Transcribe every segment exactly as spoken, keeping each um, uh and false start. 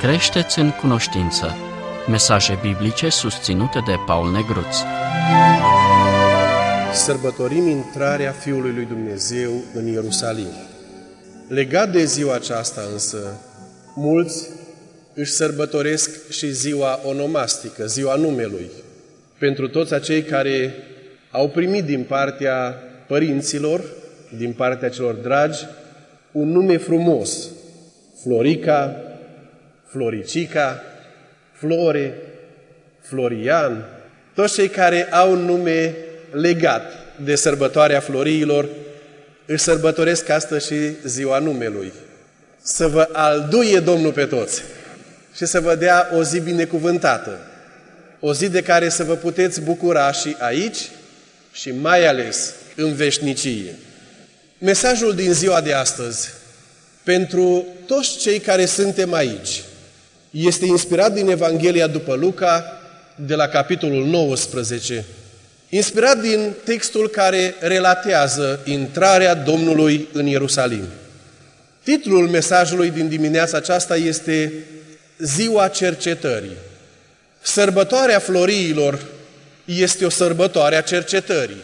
Creșteți în cunoștință. Mesaje biblice susținute de Paul Negruț. Sărbătorim intrarea Fiului lui Dumnezeu în Ierusalim. Legat de ziua aceasta însă, mulți își sărbătoresc și ziua onomastică, ziua numelui, pentru toți acei care au primit din partea părinților, din partea celor dragi, un nume frumos: Florica, Floricica, Flore, Florian. Toți cei care au un nume legat de sărbătoarea Floriilor își sărbătoresc astăzi și ziua numelui. Să vă alduie Domnul pe toți și să vă dea o zi binecuvântată, o zi de care să vă puteți bucura și aici și mai ales în veșnicie. Mesajul din ziua de astăzi, pentru toți cei care suntem aici, este inspirat din Evanghelia după Luca, de la capitolul nouăsprezece, inspirat din textul care relatează intrarea Domnului în Ierusalim. Titlul mesajului din dimineața aceasta este Ziua Cercetării. Sărbătoarea Floriilor este o sărbătoare a cercetării.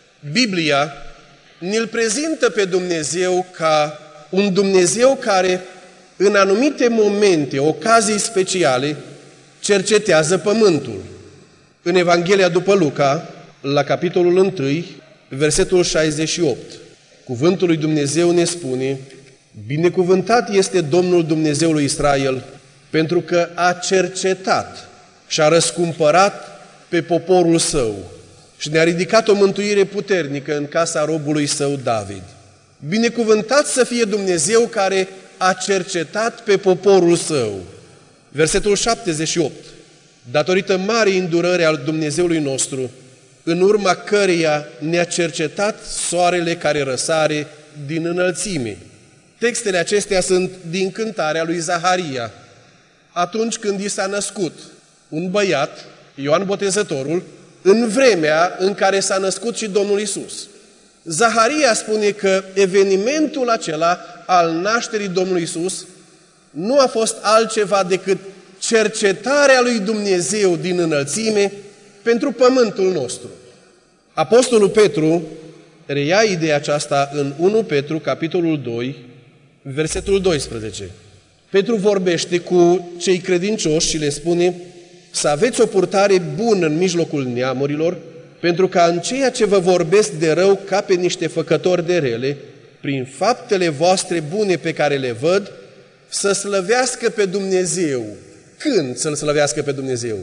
Biblia ne-l prezintă pe Dumnezeu ca un Dumnezeu care, în anumite momente, ocazii speciale, cercetează pământul. În Evanghelia după Luca, la capitolul unu, versetul șaizeci și opt, cuvântul lui Dumnezeu ne spune: binecuvântat este Domnul Dumnezeul lui Israel, pentru că a cercetat și a răscumpărat pe poporul său și ne-a ridicat o mântuire puternică în casa robului său David. Binecuvântat să fie Dumnezeu care a cercetat pe poporul său. Versetul șaptezeci și opt. Datorită marii îndurări al Dumnezeului nostru, în urma căreia ne-a cercetat soarele care răsare din înălțime. Textele acestea sunt din cântarea lui Zaharia, atunci când i s-a născut un băiat, Ioan Botezătorul, în vremea în care s-a născut și Domnul Iisus. Zaharia spune că evenimentul acela al nașterii Domnului Iisus nu a fost altceva decât cercetarea lui Dumnezeu din înălțime pentru pământul nostru. Apostolul Petru reia ideea aceasta în unu Petru, capitolul doi, versetul doisprezece. Petru vorbește cu cei credincioși și le spune să aveți o purtare bună în mijlocul neamurilor, pentru ca în ceea ce vă vorbesc de rău ca pe niște făcători de rele, prin faptele voastre bune pe care le văd, să slăvească pe Dumnezeu. Când să-L slăvească pe Dumnezeu?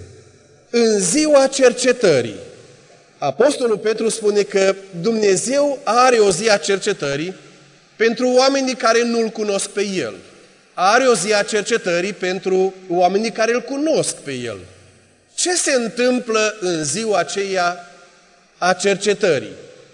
În ziua cercetării. Apostolul Petru spune că Dumnezeu are o zi a cercetării pentru oamenii care nu-L cunosc pe El. Are o zi a cercetării pentru oamenii care îl cunosc pe El. Ce se întâmplă în ziua aceea a cercetării?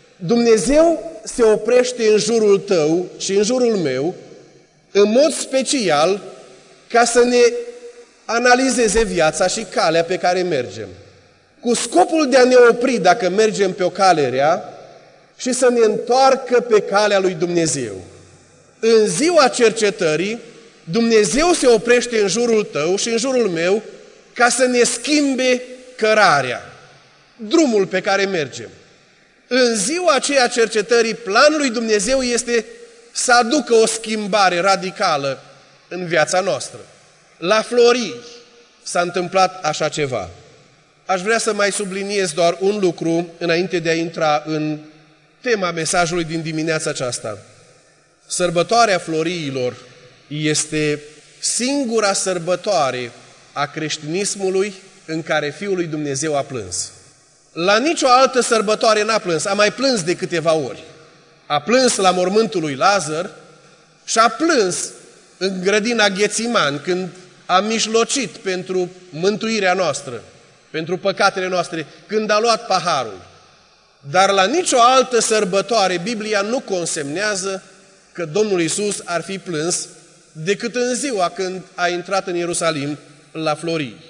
Dumnezeu se oprește în jurul tău și în jurul meu, în mod special, ca să ne analizeze viața și calea pe care mergem, cu scopul de a ne opri dacă mergem pe o cale rea și să ne întoarcă pe calea lui Dumnezeu. În ziua cercetării, Dumnezeu se oprește în jurul tău și în jurul meu ca să ne schimbe cărarea, drumul pe care mergem. În ziua aceea cercetării, planul lui Dumnezeu este să aducă o schimbare radicală în viața noastră. La Florii s-a întâmplat așa ceva. Aș vrea să mai subliniez doar un lucru înainte de a intra în tema mesajului din dimineața aceasta. Sărbătoarea Floriilor este singura sărbătoare a creștinismului în care Fiul lui Dumnezeu a plâns. La nicio altă sărbătoare n-a plâns, a mai plâns de câteva ori. A plâns la mormântul lui Lazar și a plâns în grădina Ghețiman, când a mijlocit pentru mântuirea noastră, pentru păcatele noastre, când a luat paharul. Dar la nicio altă sărbătoare Biblia nu consemnează că Domnul Iisus ar fi plâns decât în ziua când a intrat în Ierusalim la Florii.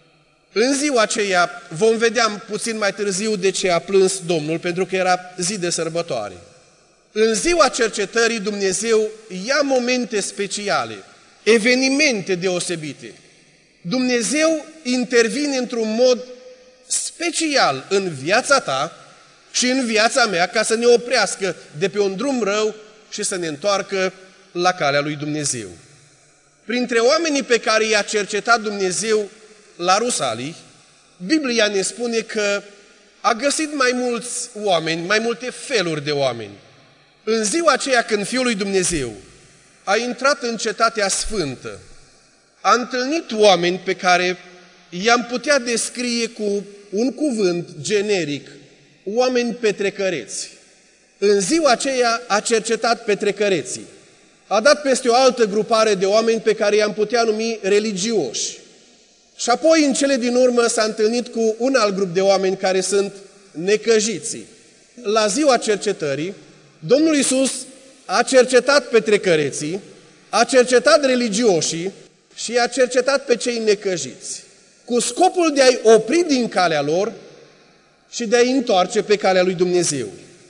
În ziua aceea vom vedea puțin mai târziu de ce a plâns Domnul, pentru că era zi de sărbătoare. În ziua cercetării Dumnezeu ia momente speciale, evenimente deosebite, Dumnezeu intervine într-un mod special în viața ta și în viața mea ca să ne oprească de pe un drum rău și să ne întoarcă la calea lui Dumnezeu. Printre oamenii pe care i-a cercetat Dumnezeu la Rusalii, Biblia ne spune că a găsit mai mulți oameni, mai multe feluri de oameni. În ziua aceea când Fiul lui Dumnezeu a intrat în Cetatea Sfântă, a întâlnit oameni pe care i-am putea descrie cu un cuvânt generic, oameni petrecăreți. În ziua aceea a cercetat petrecăreții. A dat peste o altă grupare de oameni pe care i-am putea numi religioși. Și apoi, în cele din urmă, s-a întâlnit cu un alt grup de oameni care sunt necăjiții. La ziua cercetării, Domnul Iisus a cercetat petrecăreții, a cercetat religioșii și i-a cercetat pe cei necăjiți, cu scopul de a-i opri din calea lor și de a-i întoarce pe calea lui Dumnezeu.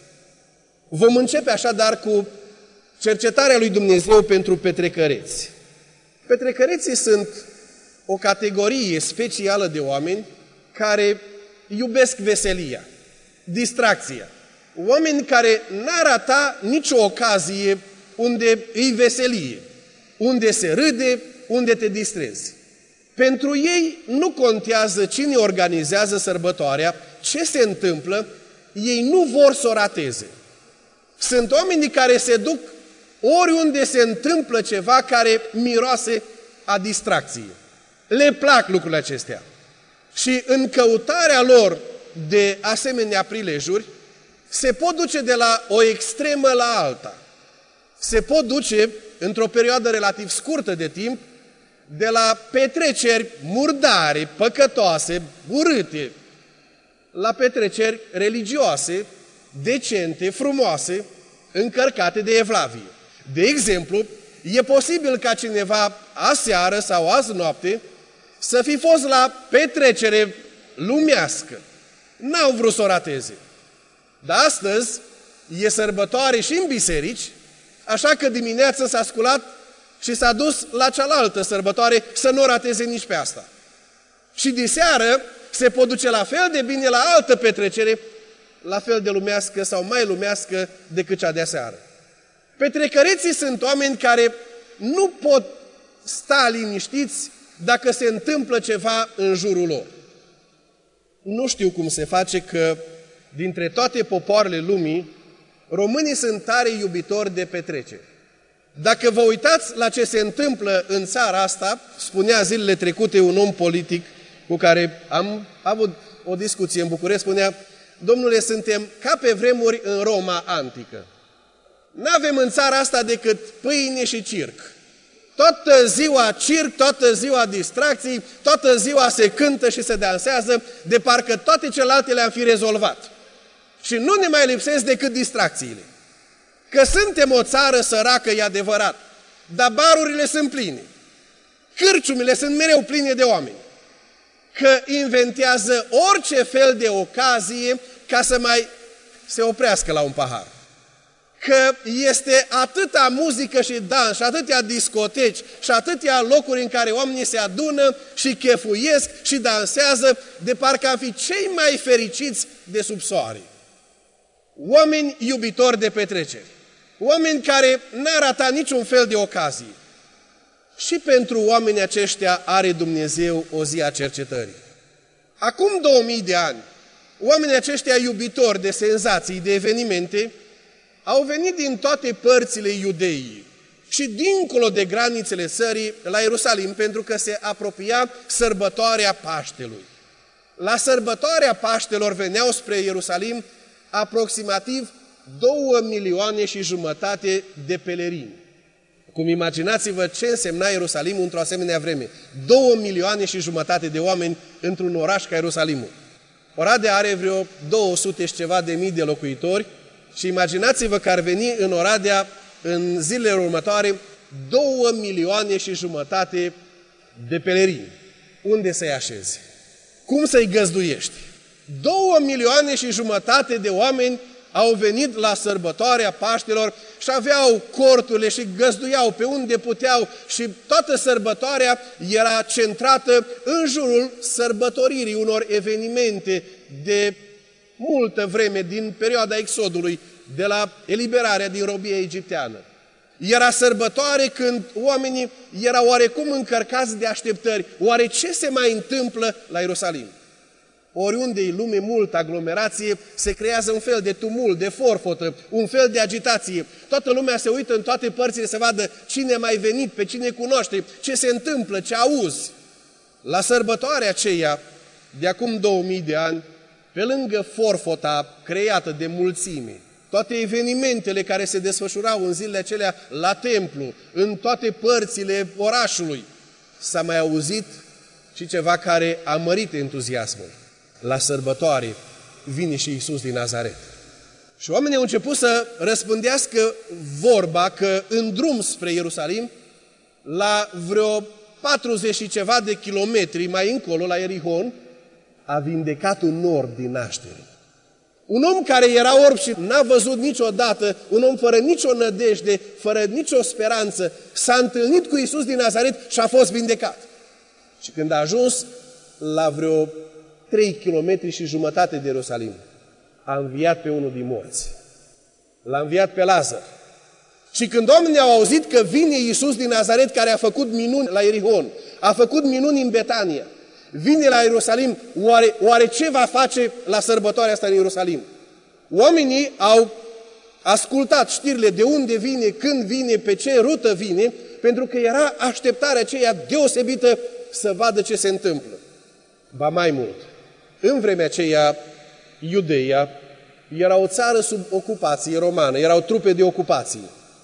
Vom începe așadar cu cercetarea lui Dumnezeu pentru petrecăreți. Petrecăreții sunt o categorie specială de oameni care iubesc veselia, distracția. Oameni care n-ar rata nicio ocazie unde îi veselie, unde se râde, unde te distrezi. Pentru ei nu contează cine organizează sărbătoarea, ce se întâmplă, ei nu vor să o rateze. Sunt oamenii care se duc oriunde se întâmplă ceva care miroase a distracție. Le plac lucrurile acestea. Și în căutarea lor de asemenea prilejuri, se pot duce de la o extremă la alta. Se pot duce, într-o perioadă relativ scurtă de timp, de la petreceri murdare, păcătoase, urâte, la petreceri religioase, decente, frumoase, încărcate de evlavie. De exemplu, e posibil ca cineva aseară sau azi noapte să fi fost la petrecere lumească. N-au vrut să o rateze. Dar astăzi e sărbătoare și în biserici, așa că dimineața s-a sculat și s-a dus la cealaltă sărbătoare să nu o rateze nici pe asta. Și de seară se pot duce la fel de bine la altă petrecere, la fel de lumească sau mai lumească decât cea de aseară. Petrecăreții sunt oameni care nu pot sta liniștiți dacă se întâmplă ceva în jurul lor. Nu știu cum se face că dintre toate popoarele lumii, românii sunt tare iubitori de petreceri. Dacă vă uitați la ce se întâmplă în țara asta, spunea zilele trecute un om politic cu care am avut o discuție în București, spunea: domnule, suntem ca pe vremuri în Roma antică. N-avem în țara asta decât pâine și circ. Toată ziua circ, toată ziua distracții, toată ziua se cântă și se dansează, de parcă toate celelalte le-am fi rezolvat. Și nu ne mai lipsesc decât distracțiile. Că suntem o țară săracă, e adevărat, dar barurile sunt pline. Cârciumile sunt mereu pline de oameni. Că inventează orice fel de ocazie ca să mai se oprească la un pahar. Că este atâta muzică și dans, și atâtea discoteci, și atâtea locuri în care oamenii se adună și chefuiesc și dansează, de parcă am fi cei mai fericiți de sub soare. Oameni iubitori de petreceri, oameni care n-ar rata niciun fel de ocazie. Și pentru oamenii aceștia are Dumnezeu o zi a cercetării. Acum două mii de ani, oamenii aceștia iubitori de senzații, de evenimente, au venit din toate părțile Iudeii și dincolo de granițele țării la Ierusalim, pentru că se apropia sărbătoarea Paștelui. La sărbătoarea Paștelor veneau spre Ierusalim aproximativ două milioane și jumătate de pelerini. Cum imaginați-vă ce însemna Ierusalimul într-o asemenea vreme. Două milioane și jumătate de oameni într-un oraș ca Ierusalimul. Oradea are vreo două sute și ceva de mii de locuitori și imaginați-vă că ar veni în Oradea în zilele următoare două milioane și jumătate de pelerini. Unde să-i așezi? Cum să-i găzduiești? Două milioane și jumătate de oameni au venit la sărbătoarea Paștelor și aveau corturile și găzduiau pe unde puteau și toată sărbătoarea era centrată în jurul sărbătoririi unor evenimente de multă vreme din perioada Exodului, de la eliberarea din robia egipteană. Era sărbătoare când oamenii erau oarecum încărcați de așteptări. Oare ce se mai întâmplă la Ierusalim? Oriunde e lume multă aglomerație, se creează un fel de tumult, de forfotă, un fel de agitație. Toată lumea se uită în toate părțile să vadă cine a mai venit, pe cine cunoaște, ce se întâmplă, ce auzi. La sărbătoarea aceea, de acum două mii de ani, pe lângă forfota creată de mulțime, toate evenimentele care se desfășurau în zilele acelea la templu, în toate părțile orașului, s-a mai auzit și ceva care a mărit entuziasmul. La sărbătoare vine și Iisus din Nazaret. Și oamenii au început să răspândească vorba că în drum spre Ierusalim, la vreo patruzeci și ceva de kilometri mai încolo, la Ierihon, a vindecat un orb din naștere. Un om care era orb și n-a văzut niciodată, un om fără nicio nădejde, fără nicio speranță, s-a întâlnit cu Iisus din Nazaret și a fost vindecat. Și când a ajuns la vreo trei kilometri și jumătate de Ierusalim, a înviat pe unul din morți. L-a înviat pe Lazar. Și când oamenii au auzit că vine Iisus din Nazaret, care a făcut minuni la Ierihon, a făcut minuni în Betania, vine la Ierusalim, oare, oare ce va face la sărbătoarea asta în Ierusalim? Oamenii au ascultat știrile de unde vine, când vine, pe ce rută vine, pentru că era așteptarea aceea deosebită să vadă ce se întâmplă. Ba mai mult, în vremea aceea, Iudeia era o țară sub ocupație romană, erau trupe de ocupație.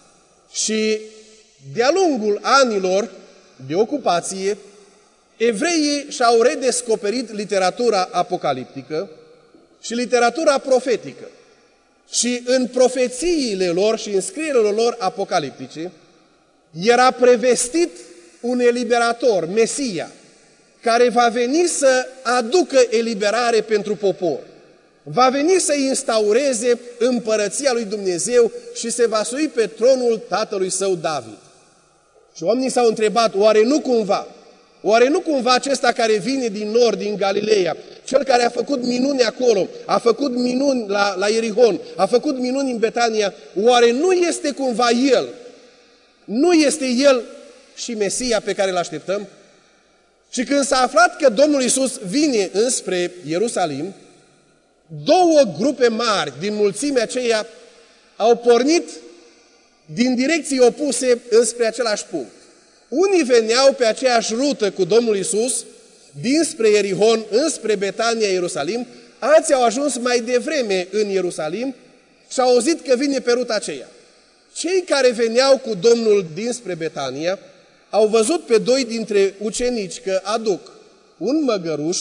Și de-a lungul anilor de ocupație, evreii și-au redescoperit literatura apocaliptică și literatura profetică. Și în profețiile lor și în scrierile lor apocaliptice era prevestit un eliberator, Mesia, care va veni să aducă eliberare pentru popor. Va veni să instaureze împărăția lui Dumnezeu și se va sui pe tronul tatălui său David. Și oamenii s-au întrebat, oare nu cumva, oare nu cumva acesta care vine din nord, din Galileea, cel care a făcut minuni acolo, a făcut minuni la, la Ierihon, a făcut minuni în Betania, oare nu este cumva El? Nu este El și Mesia pe care îl așteptăm? Și când s-a aflat că Domnul Iisus vine înspre Ierusalim, două grupe mari din mulțimea aceea au pornit din direcții opuse înspre același punct. Unii veneau pe aceeași rută cu Domnul Iisus, dinspre Ierihon, înspre Betania, Ierusalim, alții au ajuns mai devreme în Ierusalim și au auzit că vine pe ruta aceea. Cei care veneau cu Domnul dinspre Betania au văzut pe doi dintre ucenici că aduc un măgăruș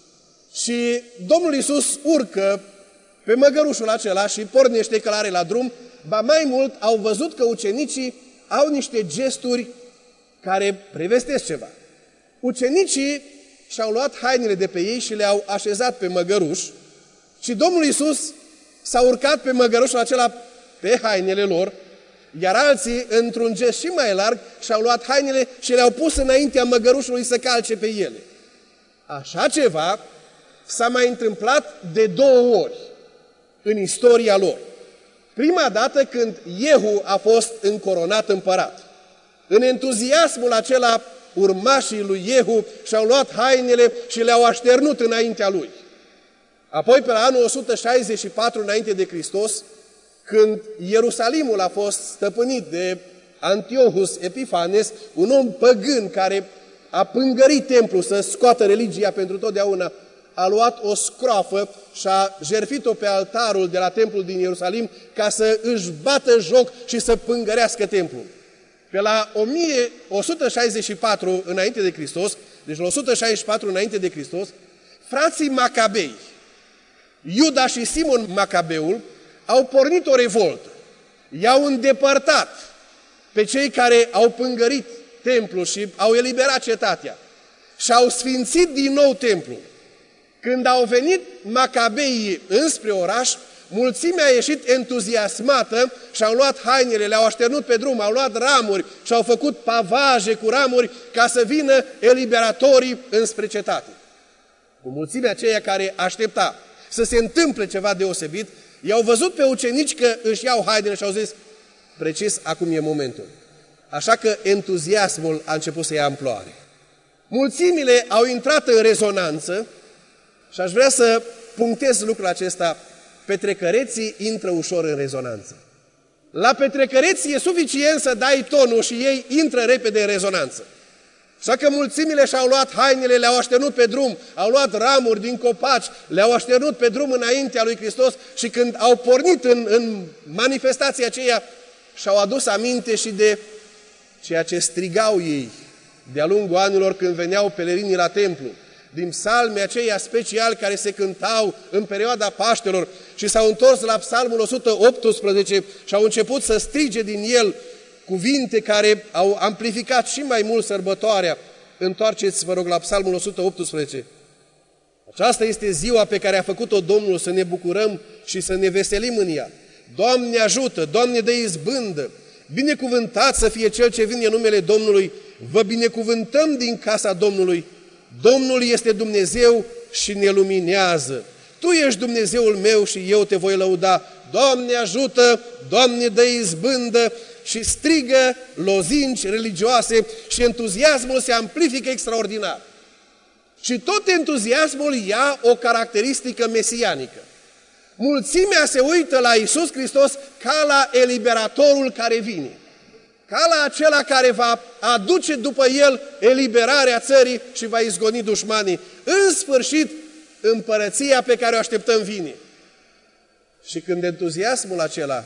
și Domnul Iisus urcă pe măgărușul acela și pornește călare la drum, ba mai mult au văzut că ucenicii au niște gesturi care prevestesc ceva. Ucenicii și-au luat hainele de pe ei și le-au așezat pe măgăruș și Domnul Iisus s-a urcat pe măgărușul acela pe hainele lor, iar alții, într-un gest și mai larg, și-au luat hainele și le-au pus înaintea măgărușului să calce pe ele. Așa ceva s-a mai întâmplat de două ori în istoria lor. Prima dată când Iehu a fost încoronat împărat. În entuziasmul acela, urmașii lui Iehu și-au luat hainele și le-au așternut înaintea lui. Apoi, pe la anul o sută șaizeci și patru înainte de Hristos, când Ierusalimul a fost stăpânit de Antiochus Epifanes, un om păgân care a pângărit templul să scoată religia pentru totdeauna, a luat o scroafă și a jertfit-o pe altarul de la templul din Ierusalim ca să își bată joc și să pângărească templul. Pe la o sută șaizeci și patru înainte de Hristos, deci la o sută șaizeci și patru înainte de Hristos, frații Macabei, Iuda și Simon Macabeul, au pornit o revoltă. I-au îndepărtat pe cei care au pângărit templul și au eliberat cetatea și au sfințit din nou templul. Când au venit Macabeii înspre oraș, Mulțimea a ieșit entuziasmată și au luat hainele, le-au așternut pe drum, au luat ramuri și au făcut pavaje cu ramuri ca să vină eliberatorii înspre cetate. Cu mulțimea aceea care aștepta să se întâmple ceva deosebit, i-au văzut pe ucenici că își iau hainele și au zis, precis acum e momentul. Așa că entuziasmul a început să ia amploare. Mulțimile au intrat în rezonanță și aș vrea să punctez lucrul acesta. Petrecăreții intră ușor în rezonanță. La petrecăreți e suficient să dai tonul și ei intră repede în rezonanță. Așa că mulțimile și-au luat hainele, le-au așternut pe drum, au luat ramuri din copaci, le-au așternut pe drum înaintea lui Hristos și când au pornit în, în manifestația aceea, și-au adus aminte și de ceea ce strigau ei de-a lungul anilor când veneau pelerinii la templu, din psalmii aceia speciali care se cântau în perioada Paștelor și s-au întors la psalmul o sută optsprezece și au început să strige din el cuvinte care au amplificat și mai mult sărbătoarea. Întoarceți, vă rog, la psalmul o sută optsprezece. Aceasta este ziua pe care a făcut-o Domnul, să ne bucurăm și să ne veselim în ea. Doamne ajută, Doamne dă izbândă, binecuvântat să fie Cel ce vine în numele Domnului, vă binecuvântăm din casa Domnului. Domnul este Dumnezeu și ne luminează. Tu ești Dumnezeul meu și eu te voi lăuda. Doamne ajută, Doamne dă izbândă, și strigă lozinci religioase și entuziasmul se amplifică extraordinar. Și tot entuziasmul ia o caracteristică mesianică. Mulțimea se uită la Iisus Hristos ca la eliberatorul care vine, ca la acela care va aduce după el eliberarea țării și va izgoni dușmanii. În sfârșit, împărăția pe care o așteptăm vine. Și când entuziasmul acela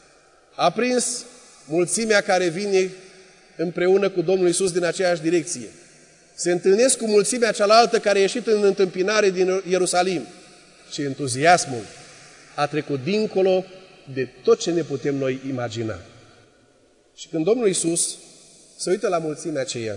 a prins mulțimea care vine împreună cu Domnul Iisus din aceeași direcție, se întâlnesc cu mulțimea cealaltă care a ieșit în întâmpinare din Ierusalim și entuziasmul a trecut dincolo de tot ce ne putem noi imagina. Și când Domnul Iisus se uită la mulțimea aceea,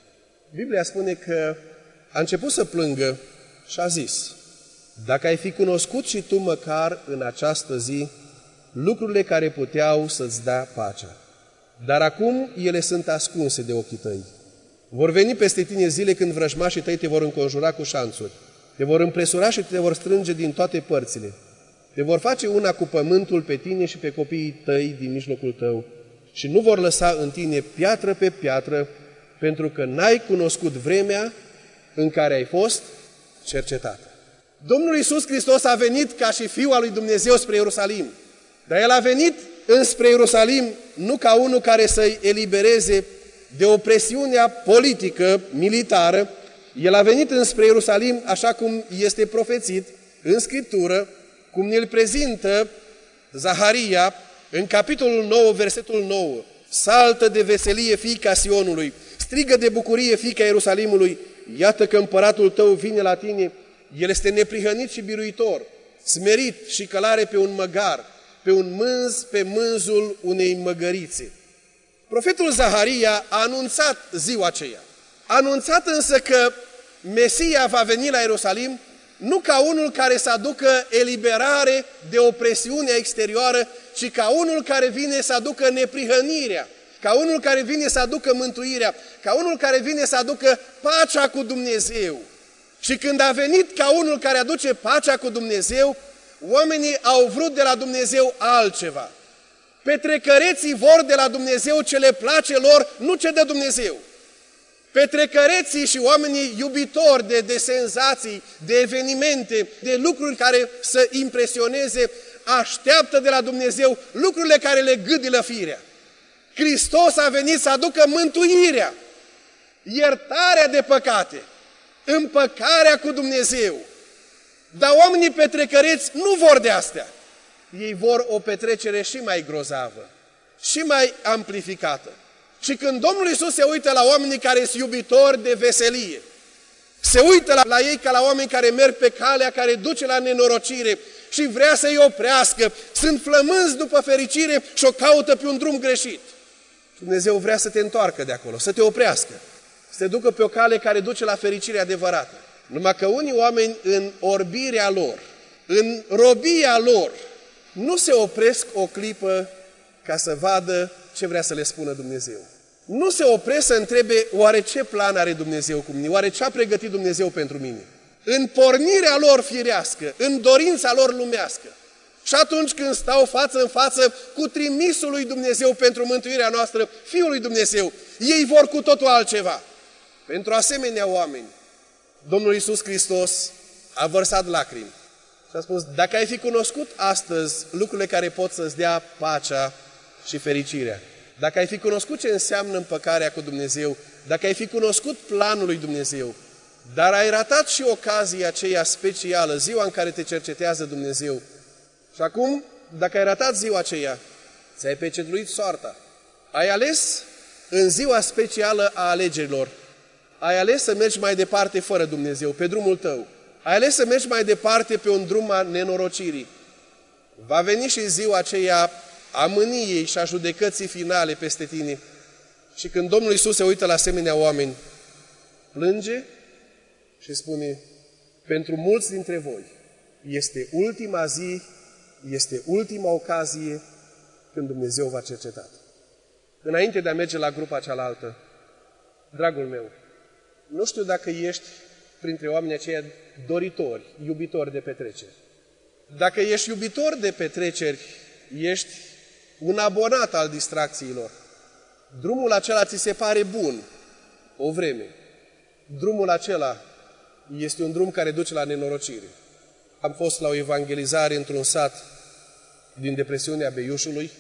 Biblia spune că a început să plângă și a zis, dacă ai fi cunoscut și tu măcar în această zi lucrurile care puteau să-ți dea pacea, dar acum ele sunt ascunse de ochii tăi. Vor veni peste tine zile când vrăjmașii tăi te vor înconjura cu șanțuri, te vor împresura și te vor strânge din toate părțile, te vor face una cu pământul pe tine și pe copiii tăi din mijlocul tău și nu vor lăsa în tine piatră pe piatră, pentru că n-ai cunoscut vremea în care ai fost cercetat. Domnul Iisus Hristos a venit ca și Fiul al lui Dumnezeu spre Ierusalim, dar El a venit înspre Ierusalim nu ca unul care să-i elibereze de opresiunea politică, militară. El a venit înspre Ierusalim așa cum este profețit în Scriptură, cum ne-l prezintă Zaharia în capitolul nouă, versetul nouă. Saltă de veselie, fiica Sionului, strigă de bucurie, fiica Ierusalimului, iată că împăratul tău vine la tine, el este neprihănit și biruitor, smerit și călare pe un măgar, pe un mânz, pe mânzul unei măgărițe. Profetul Zaharia a anunțat ziua aceea. A anunțat însă că Mesia va veni la Ierusalim nu ca unul care să aducă eliberare de opresiunea exterioară, ci ca unul care vine să aducă neprihănirea, ca unul care vine să aducă mântuirea, ca unul care vine să aducă pacea cu Dumnezeu. Și când a venit ca unul care aduce pacea cu Dumnezeu, oamenii au vrut de la Dumnezeu altceva. Petrecăreții vor de la Dumnezeu ce le place lor, nu ce dă Dumnezeu. Petrecăreții și oamenii iubitori de, de senzații, de evenimente, de lucruri care să impresioneze, așteaptă de la Dumnezeu lucrurile care le gâdilă firea. Hristos a venit să aducă mântuirea, iertarea de păcate, împăcarea cu Dumnezeu. Dar oamenii petrecăreți nu vor de astea. Ei vor o petrecere și mai grozavă, și mai amplificată. Și când Domnul Iisus se uită la oamenii care sunt iubitori de veselie, se uită la, la ei ca la oameni care merg pe calea care duce la nenorocire și vrea să-i oprească, sunt flămânzi după fericire și o caută pe un drum greșit. Dumnezeu vrea să te întoarcă de acolo, să te oprească, să te ducă pe o cale care duce la fericire adevărată. Numai că unii oameni în orbirea lor, în robia lor, nu se opresc o clipă ca să vadă ce vrea să le spună Dumnezeu. Nu se opresc să întrebe oare ce plan are Dumnezeu cu mine, oare ce a pregătit Dumnezeu pentru mine. În pornirea lor firească, în dorința lor lumească. Și atunci când stau față în față cu trimisul lui Dumnezeu pentru mântuirea noastră, Fiul lui Dumnezeu, ei vor cu totul altceva. Pentru asemenea oameni, Domnul Iisus Hristos a vărsat lacrimi și a spus, dacă ai fi cunoscut astăzi lucrurile care pot să-ți dea pacea și fericirea, dacă ai fi cunoscut ce înseamnă împăcarea cu Dumnezeu, dacă ai fi cunoscut planul lui Dumnezeu, dar ai ratat și ocazia aceea specială, ziua în care te cercetează Dumnezeu, și acum, dacă ai ratat ziua aceea, ți-ai pecetluit soarta, ai ales în ziua specială a alegerilor, ai ales să mergi mai departe fără Dumnezeu, pe drumul tău, ai ales să mergi mai departe pe un drum a nenorocirii. Va veni și ziua aceea a mâniei și a judecății finale peste tine. Și când Domnul Iisus se uită la asemenea oameni, plânge și spune, pentru mulți dintre voi este ultima zi, este ultima ocazie când Dumnezeu va cerceta. Înainte de a merge la grupa cealaltă, dragul meu, nu știu dacă ești printre oamenii aceia doritori, iubitori de petreceri. Dacă ești iubitor de petreceri, ești un abonat al distracțiilor. Drumul acela ți se pare bun o vreme. Drumul acela este un drum care duce la nenorocire. Am fost la o evangelizare într-un sat din depresiunea Beiușului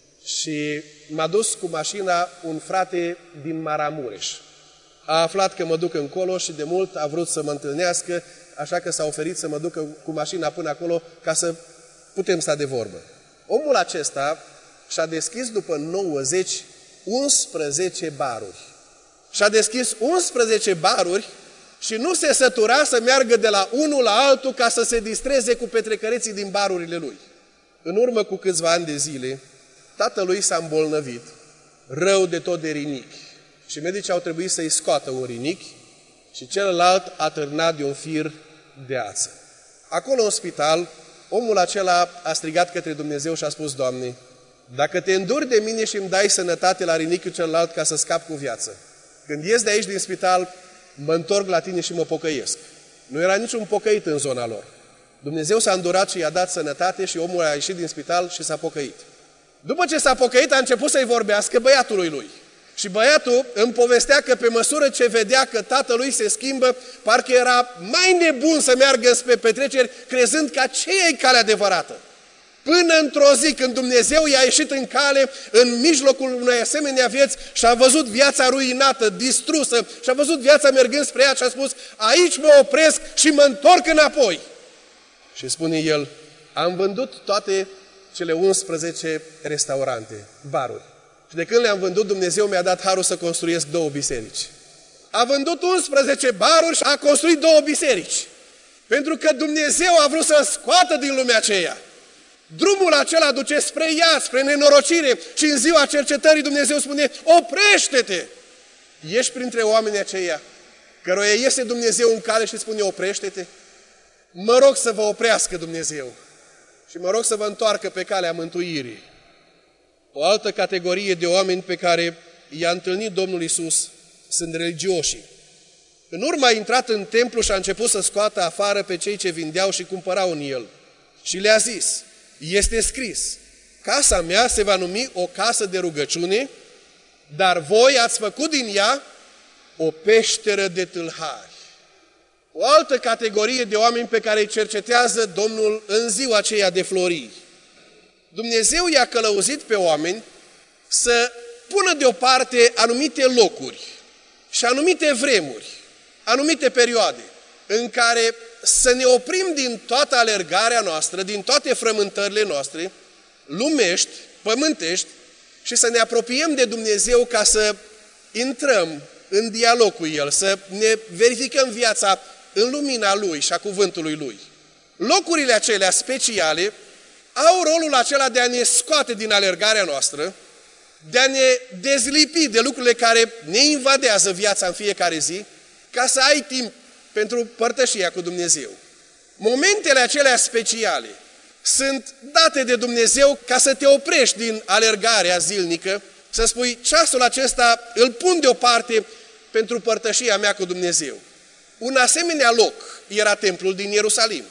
și m-a dus cu mașina un frate din Maramureș. A aflat că mă duc încolo și de mult a vrut să mă întâlnească, așa că s-a oferit să mă ducă cu mașina până acolo ca să putem sta de vorbă. Omul acesta și-a deschis după nouăzeci unsprezece baruri. Și-a deschis unsprezece baruri și nu se sătura să meargă de la unul la altul ca să se distreze cu petrecăreții din barurile lui. În urmă cu câțiva ani de zile, tatălui s-a îmbolnăvit, rău de tot de rinichi. Și medicii au trebuit să-i scoată un rinichi și celălalt a târnat de un fir de ață. Acolo în spital, omul acela a strigat către Dumnezeu și a spus, Doamne, dacă te înduri de mine și îmi dai sănătate la rinichiul celălalt ca să scap cu viață, când ies de aici din spital, mă întorc la tine și mă pocăiesc. Nu era niciun pocăit în zona lor. Dumnezeu s-a îndurat și i-a dat sănătate și omul a ieșit din spital și s-a pocăit. După ce s-a pocăit, a început să-i vorbească băiatului lui. Și băiatul îmi povestea că pe măsură ce vedea că tatălui se schimbă, parcă era mai nebun să meargă spre petreceri, crezând că aceea e calea adevărată. Până într-o zi, când Dumnezeu i-a ieșit în cale, în mijlocul unei asemenea vieți și a văzut viața ruinată, distrusă, și a văzut viața mergând spre ea și a spus, aici mă opresc și mă întorc înapoi. Și spune el, am vândut toate cele unsprezece restaurante, baruri. Și de când le-am vândut, Dumnezeu mi-a dat harul să construiesc două biserici. A vândut unsprezece baruri și a construit două biserici. Pentru că Dumnezeu a vrut să scoată din lumea aceea. Drumul acela duce spre ea, spre nenorocire și în ziua cercetării Dumnezeu spune, oprește-te! Ești printre oamenii aceia căruia iese Dumnezeu în cale și spune, oprește-te? Mă rog să vă oprească Dumnezeu și mă rog să vă întoarcă pe calea mântuirii. O altă categorie de oameni pe care i-a întâlnit Domnul Iisus sunt religioșii. În urmă a intrat în templu și a început să scoată afară pe cei ce vindeau și cumpărau în el. Și le-a zis, este scris, casa mea se va numi o casă de rugăciune, dar voi ați făcut din ea o peșteră de tâlhari. O altă categorie de oameni pe care îi cercetează Domnul în ziua aceea de floriri. Dumnezeu i-a călăuzit pe oameni să pună deoparte anumite locuri și anumite vremuri, anumite perioade în care să ne oprim din toată alergarea noastră, din toate frământările noastre, lumești, pământești, și să ne apropiem de Dumnezeu ca să intrăm în dialog cu El, să ne verificăm viața în lumina Lui și a cuvântului Lui. Locurile acelea speciale au rolul acela de a ne scoate din alergarea noastră, de a ne dezlipi de lucrurile care ne invadează viața în fiecare zi, ca să ai timp pentru părtășia cu Dumnezeu. Momentele acelea speciale sunt date de Dumnezeu ca să te oprești din alergarea zilnică, să spui, ceasul acesta îl pun deoparte pentru părtășia mea cu Dumnezeu. Un asemenea loc era templul din Ierusalim.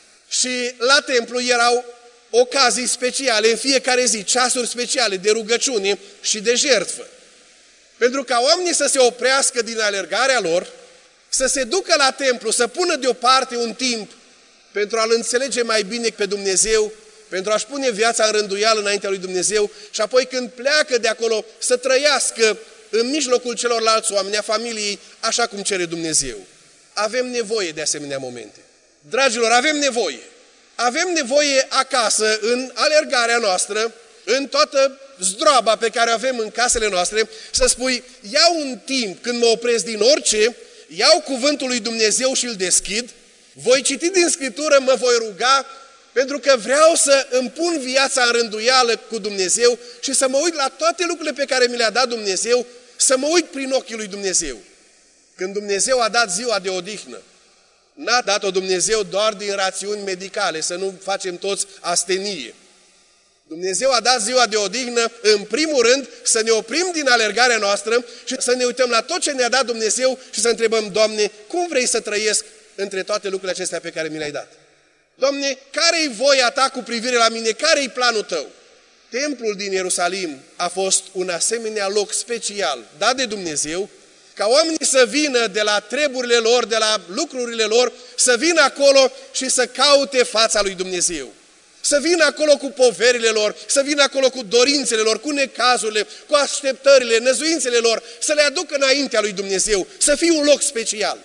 Și la templu erau ocazii speciale, în fiecare zi, ceasuri speciale de rugăciune și de jertfă. Pentru ca oamenii să se oprească din alergarea lor, să se ducă la templu, să pună deoparte un timp pentru a-L înțelege mai bine pe Dumnezeu, pentru a-și pune viața în rânduială înaintea lui Dumnezeu și apoi când pleacă de acolo să trăiască în mijlocul celorlalți oameni, a familiei, așa cum cere Dumnezeu. Avem nevoie de asemenea momente. Dragilor, avem nevoie. Avem nevoie acasă, în alergarea noastră, în toată zdroaba pe care o avem în casele noastre, să spui, iau un timp când mă opresc din orice, iau cuvântul lui Dumnezeu și îl deschid, voi citi din Scriptură, mă voi ruga, pentru că vreau să îmi pun viața în rânduială cu Dumnezeu și să mă uit la toate lucrurile pe care mi le-a dat Dumnezeu, să mă uit prin ochii lui Dumnezeu. Când Dumnezeu a dat ziua de odihnă, n-a dat-o Dumnezeu doar din rațiuni medicale, să nu facem toți astenie. Dumnezeu a dat ziua de odihnă, în primul rând, să ne oprim din alergarea noastră și să ne uităm la tot ce ne-a dat Dumnezeu și să întrebăm, Doamne, cum vrei să trăiesc între toate lucrurile acestea pe care mi le-ai dat? Doamne, care-i voia Ta cu privire la mine? Care-i planul Tău? Templul din Ierusalim a fost un asemenea loc special dat de Dumnezeu, ca oamenii să vină de la treburile lor, de la lucrurile lor, să vină acolo și să caute fața lui Dumnezeu. Să vină acolo cu poverile lor, să vină acolo cu dorințele lor, cu necazurile, cu așteptările, năzuințele lor, să le aducă înaintea lui Dumnezeu, să fie un loc special.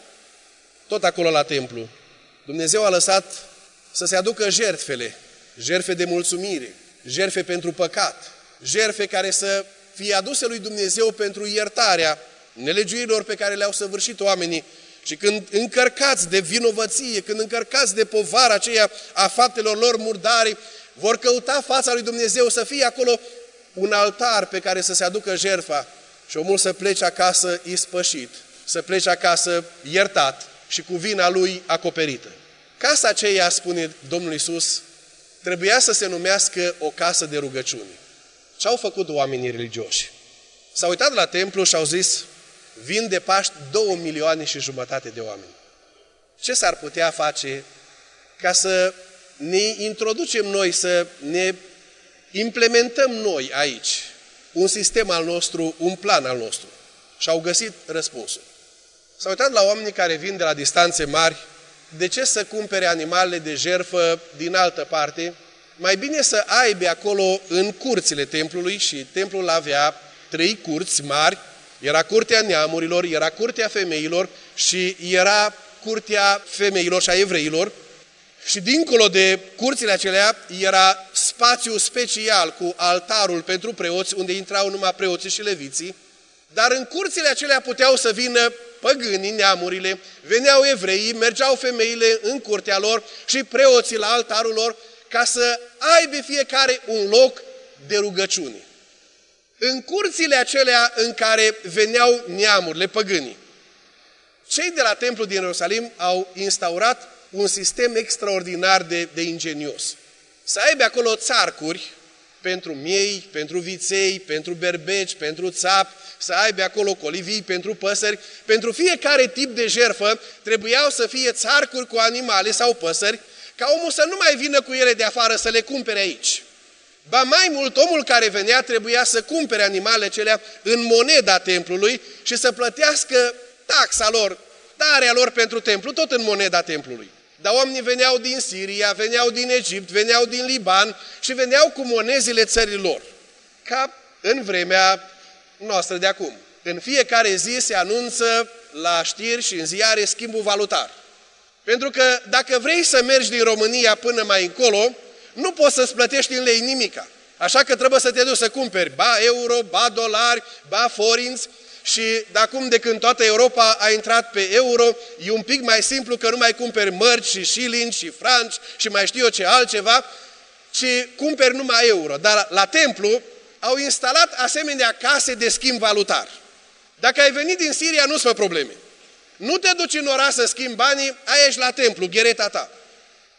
Tot acolo la templu, Dumnezeu a lăsat să se aducă jertfele, jertfe de mulțumire, jertfe pentru păcat, jertfe care să fie aduse lui Dumnezeu pentru iertarea nelegiuirilor pe care le-au săvârșit oamenii. Și când încărcați de vinovăție, când încărcați de povara aceea a faptelor lor murdare, vor căuta fața lui Dumnezeu, să fie acolo un altar pe care să se aducă jertfa și omul să plece acasă ispășit, să plece acasă iertat și cu vina lui acoperită. Casa aceea, spune Domnul Iisus, trebuia să se numească o casă de rugăciune. Ce au făcut oamenii religioși? S-au uitat la templu și au zis, vin de Paști două milioane și jumătate de oameni. Ce s-ar putea face ca să ne introducem noi, să ne implementăm noi aici un sistem al nostru, un plan al nostru? Și au găsit răspunsul. S-au uitat la oamenii care vin de la distanțe mari, de ce să cumpere animalele de jertfă din altă parte? Mai bine să aibă acolo în curțile templului, și templul avea trei curți mari, era curtea neamurilor, era curtea femeilor și era curtea femeilor și a evreilor. Și dincolo de curțile acelea era spațiu special cu altarul pentru preoți, unde intrau numai preoții și leviții. Dar în curțile acelea puteau să vină păgânii, neamurile, veneau evreii, mergeau femeile în curtea lor și preoții la altarul lor, ca să aibă fiecare un loc de rugăciune. În curțile acelea în care veneau neamurile, păgânii, cei de la templul din Ierusalim au instaurat un sistem extraordinar de, de ingenios. Să aibă acolo țarcuri pentru miei, pentru viței, pentru berbeci, pentru țapi, să aibă acolo colivii pentru păsări. Pentru fiecare tip de jertfă trebuiau să fie țarcuri cu animale sau păsări, ca omul să nu mai vină cu ele de afară să le cumpere aici. Ba mai mult, omul care venea trebuia să cumpere animalele acelea în moneda templului și să plătească taxa lor, tarea lor pentru templu, tot în moneda templului. Dar oamenii veneau din Siria, veneau din Egipt, veneau din Liban și veneau cu monezile țărilor. Ca în vremea noastră de acum. În fiecare zi se anunță la știri și în ziare schimbul valutar. Pentru că dacă vrei să mergi din România până mai încolo, nu poți să-ți plătești în lei nimica. Așa că trebuie să te duci să cumperi ba euro, ba dolari, ba forinți. Și de acum, de când toată Europa a intrat pe euro, e un pic mai simplu că nu mai cumperi mărci și șilingi și franci și mai știu eu ce altceva, ci cumperi numai euro. Dar la templu au instalat asemenea case de schimb valutar. Dacă ai venit din Siria, nu-ți fă probleme. Nu te duci în oraș să schimbi banii, aia ești la templu, ghereta ta.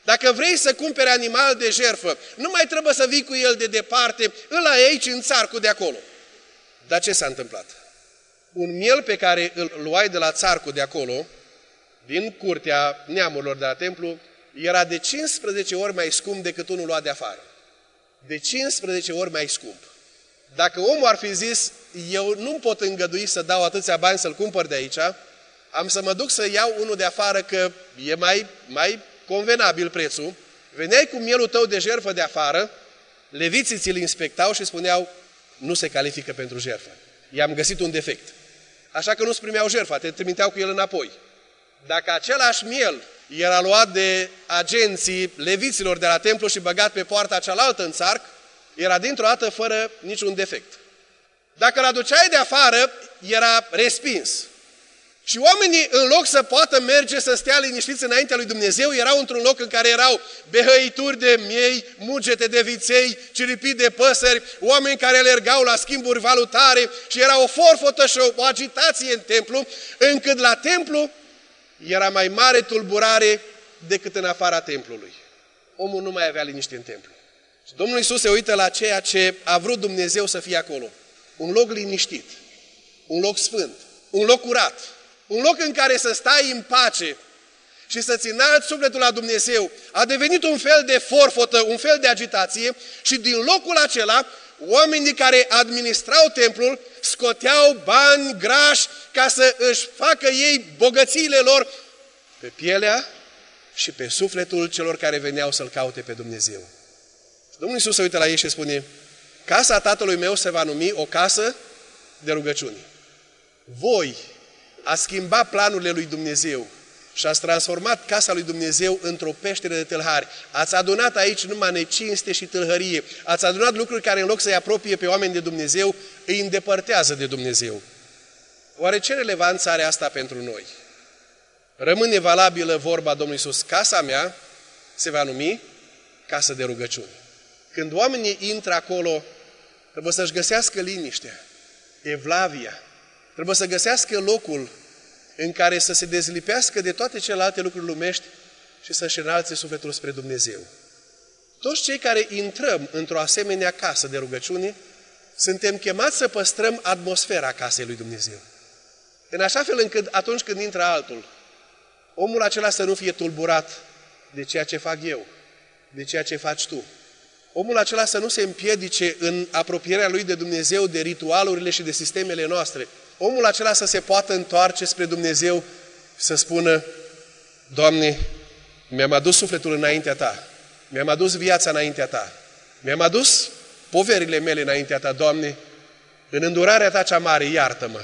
Dacă vrei să cumperi animal de jertfă, nu mai trebuie să vii cu el de departe, îl ai aici în țarcul de acolo. Dar ce s-a întâmplat? Un miel pe care îl luai de la țarcul de acolo, din curtea neamurilor de la templu, era de cincisprezece ori mai scump decât unul luat de afară. De cincisprezece ori mai scump. Dacă omul ar fi zis, eu nu pot îngădui să dau atâția bani să-l cumpăr de aici, am să mă duc să iau unul de afară că e mai, mai convenabil prețul, veneai cu mielul tău de jertfă de afară, leviții ți-l inspectau și spuneau, nu se califică pentru jertfă. I-am găsit un defect. Așa că nu-ți primeau jertfa, te trimiteau cu el înapoi. Dacă același miel era luat de agenții leviților de la templu și băgat pe poarta cealaltă în țarc, era dintr-o dată fără niciun defect. Dacă îl aduceai de afară, era respins. Și oamenii, în loc să poată merge să stea liniștiți înaintea lui Dumnezeu, erau într-un loc în care erau behăituri de miei, mugete de viței, ciripii de păsări, oameni care alergau la schimburi valutare și era o forfotă și o agitație în templu, încât la templu era mai mare tulburare decât în afara templului. Omul nu mai avea liniște în templu. Și Domnul Iisus se uită la ceea ce a vrut Dumnezeu să fie acolo. Un loc liniștit, un loc sfânt, un loc curat, un loc în care să stai în pace și să-ți înalți sufletul la Dumnezeu. A devenit un fel de forfotă, un fel de agitație și din locul acela, oamenii care administrau templul scoteau bani grași ca să își facă ei bogățiile lor pe pielea și pe sufletul celor care veneau să-L caute pe Dumnezeu. Domnul Iisus se uită la ei și spune, casa Tatălui meu se va numi o casă de rugăciune. Voi ați schimbat planurile lui Dumnezeu și ați transformat casa lui Dumnezeu într-o peșteră de tâlhari. Ați adunat aici numai necinste și tâlhărie. Ați adunat lucruri care în loc să-i apropie pe oameni de Dumnezeu, îi îndepărtează de Dumnezeu. Oare ce relevanță are asta pentru noi? Rămâne valabilă vorba Domnului Iisus, casa mea se va numi casă de rugăciune. Când oamenii intră acolo, trebuie să-și găsească liniștea, evlavia, trebuie să găsească locul în care să se dezlipească de toate celelalte lucruri lumești și să-și înalțe sufletul spre Dumnezeu. Toți cei care intrăm într-o asemenea casă de rugăciune, suntem chemați să păstrăm atmosfera casei lui Dumnezeu. În așa fel încât atunci când intră altul, omul acela să nu fie tulburat de ceea ce fac eu, de ceea ce faci tu. Omul acela să nu se împiedice în apropierea lui de Dumnezeu de ritualurile și de sistemele noastre. Omul acela să se poată întoarce spre Dumnezeu să spună, Doamne, mi-am adus sufletul înaintea Ta, mi-am adus viața înaintea Ta, mi-am adus poverile mele înaintea Ta, Doamne, în îndurarea Ta cea mare, iartă-mă.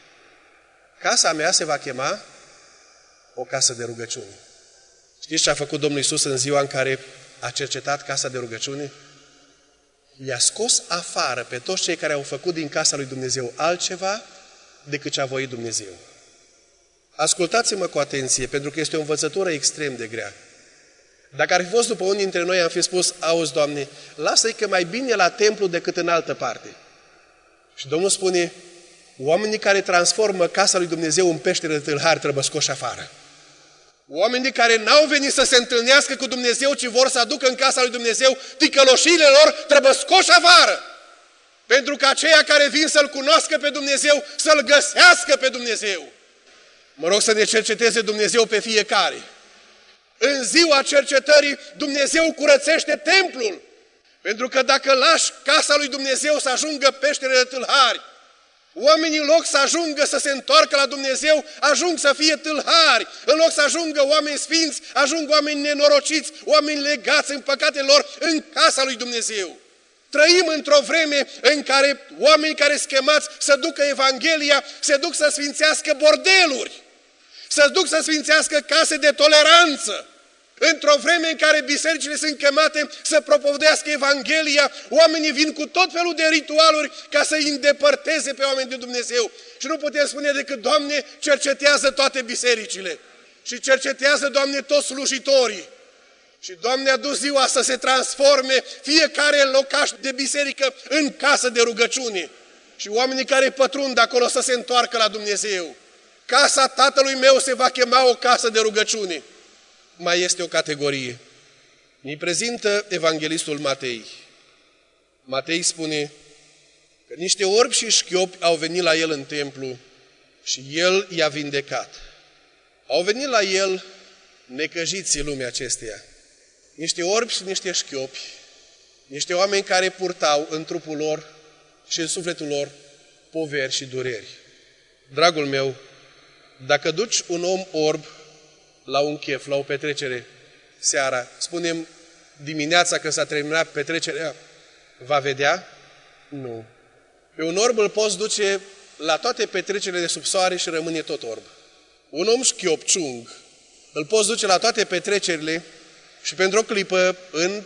Casa mea se va chema o casă de rugăciune. Știți ce a făcut Domnul Iisus în ziua în care a cercetat casa de rugăciune? I-a scos afară pe toți cei care au făcut din casa lui Dumnezeu altceva decât ce a voit Dumnezeu. Ascultați-mă cu atenție, pentru că este o învățătură extrem de grea. Dacă ar fi fost după unii dintre noi, am fi spus, auzi, Doamne, lasă-i că mai bine la templu decât în altă parte. Și Domnul spune, oamenii care transformă casa lui Dumnezeu în peșteră de tâlhari trebuie scoși afară. Oamenii care n-au venit să se întâlnească cu Dumnezeu, ci vor să aducă în casa lui Dumnezeu ticăloșiile lor, trebuie scoși afară. Pentru că aceia care vin să-L cunoască pe Dumnezeu, să-L găsească pe Dumnezeu. Mă rog să ne cerceteze Dumnezeu pe fiecare. În ziua cercetării, Dumnezeu curățește templul. Pentru că dacă lași casa lui Dumnezeu să ajungă peștere de tâlhari, oamenii în loc să ajungă să se întoarcă la Dumnezeu, ajung să fie tâlhari. În loc să ajungă oameni sfinți, ajung oameni nenorociți, oameni legați în păcatele lor în casa lui Dumnezeu. Trăim într-o vreme în care oamenii care sunt chemați să ducă Evanghelia, se duc să sfințească bordeluri, să duc să sfințească case de toleranță. Într-o vreme în care bisericile sunt chemate să propovădească Evanghelia, oamenii vin cu tot felul de ritualuri ca să îi îndepărteze pe oameni de Dumnezeu. Și nu putem spune decât, Doamne, cercetează toate bisericile și cercetează, Doamne, toți slujitorii. Și Doamne a dus ziua să se transforme fiecare locaș de biserică în casă de rugăciune. Și oamenii care pătrund acolo să se întoarcă la Dumnezeu. Casa Tatălui meu se va chema o casă de rugăciune. Mai este o categorie. Îi prezintă evanghelistul Matei. Matei spune că niște orbi și șchiopi au venit la el în templu și el i-a vindecat. Au venit la el necăjiții lumea acesteia. Niște orbi și niște șchiopi, niște oameni care purtau în trupul lor și în sufletul lor poveri și dureri. Dragul meu, dacă duci un om orb la un chef, la o petrecere, seara, spunem dimineața că s-a terminat petrecerea, va vedea? Nu. Pe un orb îl poți duce la toate petrecerile de sub soare și rămâne tot orb. Un om șchiop, ciung, îl poți duce la toate petrecerile și pentru o clipă, în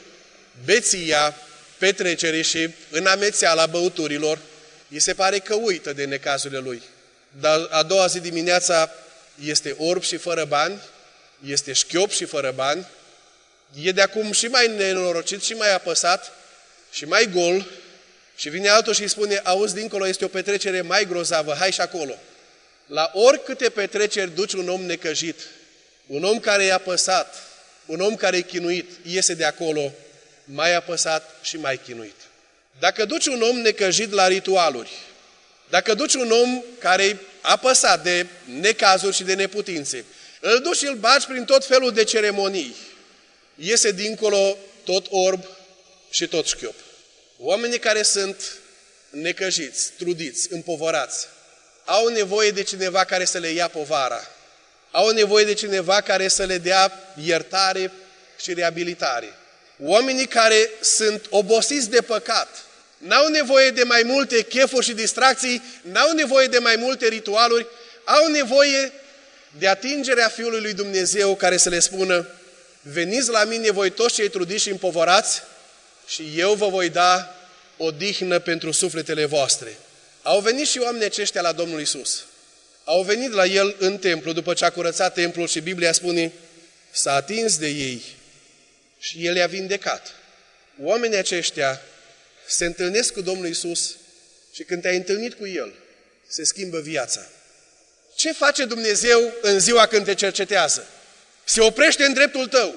beția petrecerii și în amețeala băuturilor, îi se pare că uită de necazurile lui. Dar a doua zi dimineața este orb și fără bani, este șchiop și fără bani, e de acum și mai nenorocit și mai apăsat și mai gol și vine altul și îi spune, auzi, dincolo este o petrecere mai grozavă, hai și acolo. La oricâte petreceri duci un om necăjit, un om care e apăsat, un om care e chinuit, iese de acolo mai apăsat și mai chinuit. Dacă duci un om necăjit la ritualuri, dacă duci un om care e apăsat de necazuri și de neputințe, îl duci și îl bagi prin tot felul de ceremonii, iese dincolo tot orb și tot șchiop. Oamenii care sunt necăjiți, trudiți, împovărați, au nevoie de cineva care să le ia povara, au nevoie de cineva care să le dea iertare și reabilitare. Oamenii care sunt obosiți de păcat, n-au nevoie de mai multe chefuri și distracții, n-au nevoie de mai multe ritualuri, au nevoie de atingerea Fiului lui Dumnezeu care să le spună, veniți la mine voi toți cei trudiți și împovărați și eu vă voi da odihnă pentru sufletele voastre. Au venit și oamenii aceștia la Domnul Iisus. Au venit la El în templu după ce a curățat templul și Biblia spune, s-a atins de ei și El i-a vindecat. Oamenii aceștia se întâlnesc cu Domnul Iisus și când te-ai întâlnit cu El, se schimbă viața. Ce face Dumnezeu în ziua când te cercetează? Se oprește în dreptul tău.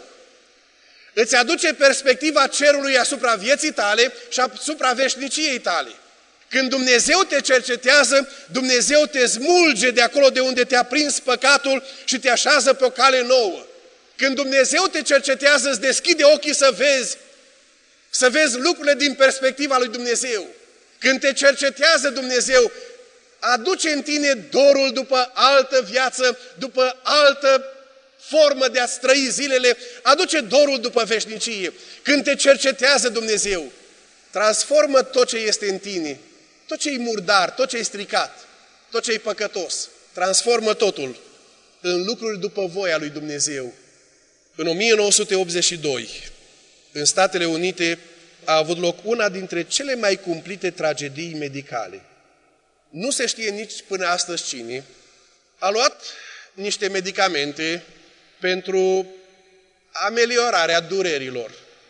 Îți aduce perspectiva cerului asupra vieții tale și asupra veșniciei tale. Când Dumnezeu te cercetează, Dumnezeu te smulge de acolo de unde te-a prins păcatul și te așează pe o cale nouă. Când Dumnezeu te cercetează, îți deschide ochii să vezi, să vezi lucrurile din perspectiva lui Dumnezeu. Când te cercetează Dumnezeu, aduce în tine dorul după altă viață, după altă formă de a-ți trăi zilele, aduce dorul după veșnicie. Când te cercetează Dumnezeu, transformă tot ce este în tine, tot ce e murdar, tot ce e stricat, tot ce e păcătos, transformă totul în lucruri după voia lui Dumnezeu. În o mie nouă sute optzeci și doi, în Statele Unite, a avut loc una dintre cele mai cumplite tragedii medicale. Nu se știe nici până astăzi cine a luat niște medicamente pentru ameliorarea durerilor.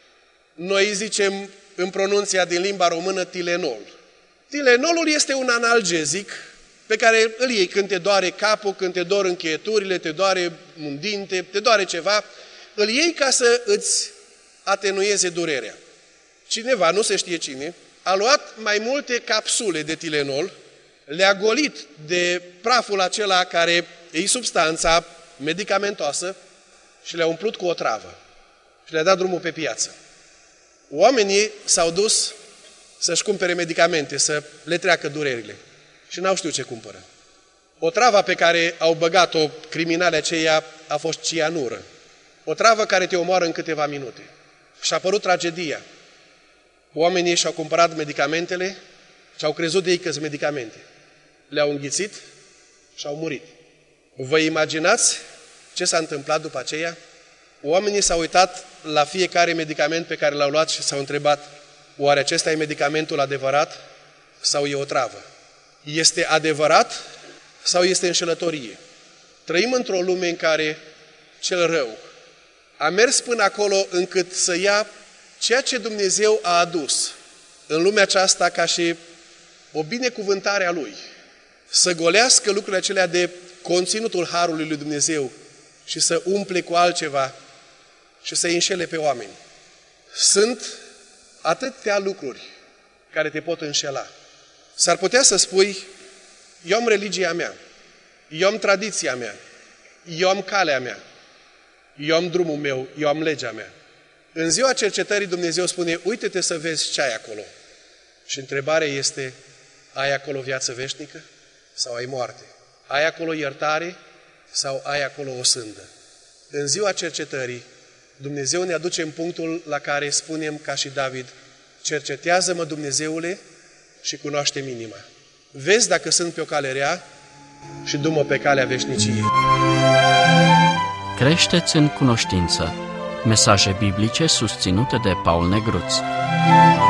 Noi zicem în pronunția din limba română Tylenol. Tylenolul este un analgezic pe care îl iei când te doare capul, când te dor încheieturile, te doare un dinte, te doare ceva, îl iei ca să îți atenueze durerea. Cineva, nu se știe cine, a luat mai multe capsule de Tylenol, le-a golit de praful acela care e substanța medicamentoasă și le-a umplut cu o travă și le-a dat drumul pe piață. Oamenii s-au dus să-și cumpere medicamente, să le treacă durerile și n-au știut ce cumpără. O travă pe care au băgat-o criminalii aceia a fost cianură. O travă care te omoară în câteva minute. Și a apărut tragedia. Oamenii și-au cumpărat medicamentele și au crezut de ei că sunt medicamente. Le-au înghițit și au murit. Vă imaginați ce s-a întâmplat după aceea? Oamenii s-au uitat la fiecare medicament pe care l-au luat și s-au întrebat, oare acesta e medicamentul adevărat sau e o travă? Este adevărat sau este înșelătorie? Trăim într-o lume în care cel rău a mers până acolo încât să ia ceea ce Dumnezeu a adus în lumea aceasta ca și o binecuvântare a Lui, să golească lucrurile acelea de conținutul harului lui Dumnezeu și să umple cu altceva și să înșele pe oameni. Sunt atâtea lucruri care te pot înșela. S-ar putea să spui, eu am religia mea, eu am tradiția mea, eu am calea mea, eu am drumul meu, eu am legea mea. În ziua cercetării Dumnezeu spune, uite-te să vezi ce ai acolo. Și întrebarea este, ai acolo viață veșnică sau ai moarte? Ai acolo iertare sau ai acolo o sândă? În ziua cercetării, Dumnezeu ne aduce în punctul la care spunem ca și David, cercetează-mă, Dumnezeule, și cunoaște-mi inima. Vezi dacă sunt pe o cale rea și du-mă pe calea veșniciei. Creșteți în cunoștință. Mesaje biblice susținute de Paul Negruț.